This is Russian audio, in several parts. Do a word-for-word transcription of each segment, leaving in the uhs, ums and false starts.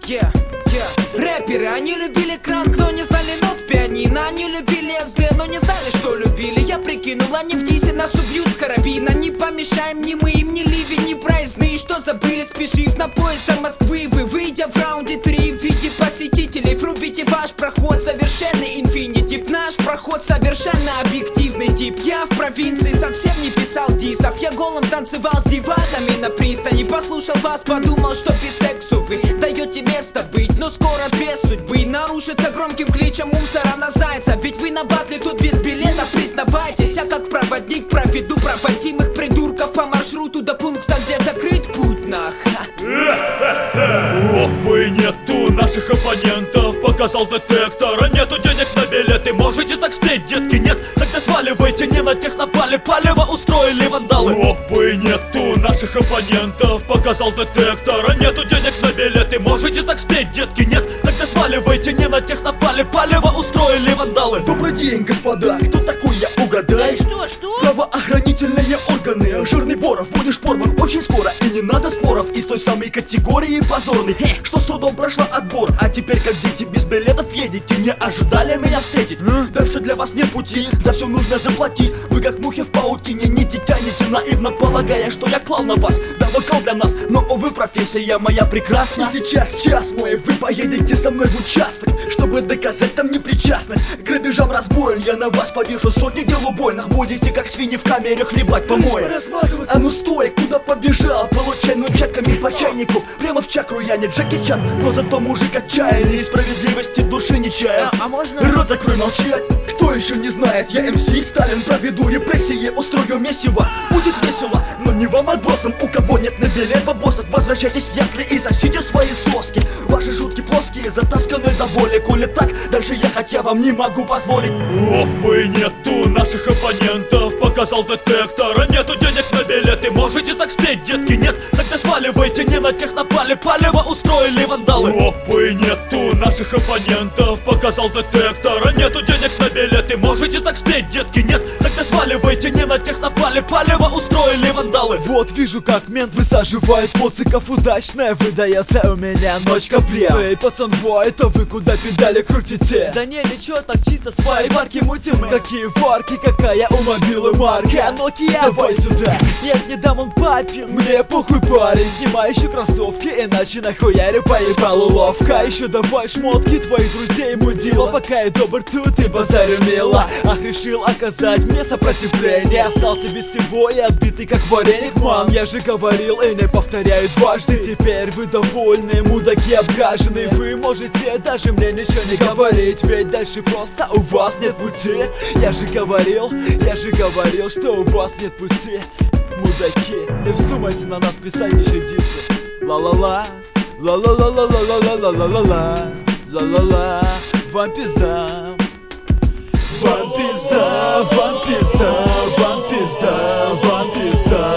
Yeah, yeah. Рэперы, они любили кранк, но не знали нот пианино. Они любили эс дэ, но не знали, что любили. Я прикинул, они в дисе нас убьют с карабина. Не помешаем ни мы им, ни ливень, ни проездные. Что забыли, спешив на поезд до Москвы. Вы, выйдя в раунде три в виде посетителей, врубите ваш проход, совершенный инфинитив. Наш проход совершенно объективный тип. Я в провинции совсем не писал дисов. Я голым танцевал с деватами на пристани. Послушал вас, подумал, что без сексу вы даете место быть, но скоро без судьбы нарушится громким кличем мусора на зайца. Ведь вы на батле тут без билета, признавайтесь. Я как проводник проведу проводимых придурков по маршруту до пункта, где закрыть путь нах. Опы, нету наших оппонентов, показал детектор. Нету денег на билеты, можете так спеть, детки? Нет, тогда сваливайте, не на тех напали, палево устроили вандалы. Опы, нету наших оппонентов, показал детектор. Нету денег на билеты, можете так спеть, детки? Нет, тогда сваливайте, не на тех напали, палево устроили вандалы. Добрый день, господа, кто такой, я угадай? Что, что? Правоохранительные органы, жирный Боров, будешь порван очень скоро. И не надо споров из той самой категории позорной, что с трудом прошла отбор. А теперь как дети без билетов едете, не ожидали меня встретить. Дальше для вас нет пути, за все нужно заплатить. Вы как мухи в паутине, не тянете, наивно полагая, что я клал на вас. Да, вокал для нас, но, увы, профессия моя прекрасна. И сейчас час мой, вы поедете со мной в участок, чтобы доказать там непричастность к грабежам, разбоям. Я на вас повешу сотни дел убойных, будете как свиньи в камере хлебать помои. А ну стой, куда побежал? Получай ну чеками по чайнику, прямо в чакру я не Джеки Чан, но зато мужик отчаянный, справедливости души не чаял. А, а можно? Рот закрой, молчать. Кто еще не знает, я эм си Сталин, проведу репрессии, устрою месиво. Будет весело, но не вам отбросам. У кого нет на билет бабосов, возвращайтесь в ясли и сосите свои соски. Ваши шутки плоские, затасканы до боли. Коли так, дальше ехать я вам не могу позволить. Опы, нету наших оппонентов, показал детектор. Нету денег на билеты, можете так спеть, детки? Нет, тогда сваливайте, не на тех напали, палево устроили вандалы. Опы, нету наших оппонентов, показал детектор. Нету денег на билеты, можете так спеть, детки? Нет, тогда сваливайте, не на тех напали, палево устроили вандалы. Вот вижу, как мент высаживает моциков, удачная выдается у меня ночка прям. Эй, пацан, вой, это вы куда педали крутите? Да не, ничего, так чисто свои варки мутим мы. Какие варки, какая у мобилы марка? Nokia, давай сюда. Нет, не дам он папе, мне похуй парень. Снимай еще кроссовки, иначе нахуярю поебалу ловко. Еще давай шмотки твоих друзей мудила, пока я добр тут и базарю мило. Ах, решил оказать мне сопротивление, остался без всего и отбитый как вареник, ман. Я же говорил и не повторяю дважды. Теперь вы довольны, мудаки обгажены. Вы можете даже мне ничего не говорить, ведь дальше просто у вас нет пути. Я же говорил, я же говорил, что у вас нет пути. Мудаки, не вздумайте на нас писать еще дисы. Ла-ла-ла, ла-ла-ла-ла-ла-ла-ла-ла-ла-ла, ла-ла-ла, вам пизда. Вам пизда, вам пизда, вам пизда, вам пизда.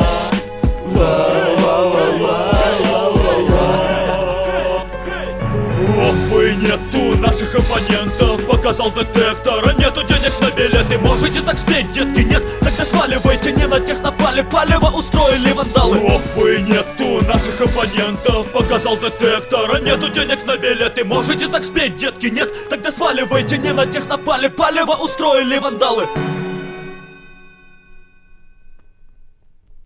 Опы, нету наших оппонентов, показал детектор. Нету денег на билеты, можете так спеть, детки? Нет, тогда сваливайте, не на тех напали, палево устроили вандалы. Опы, нету наших оппонентов, показал детектор. Нету денег на билеты, можете так спеть, детки? Нет, тогда сваливайте, не на тех напали, палево устроили вандалы.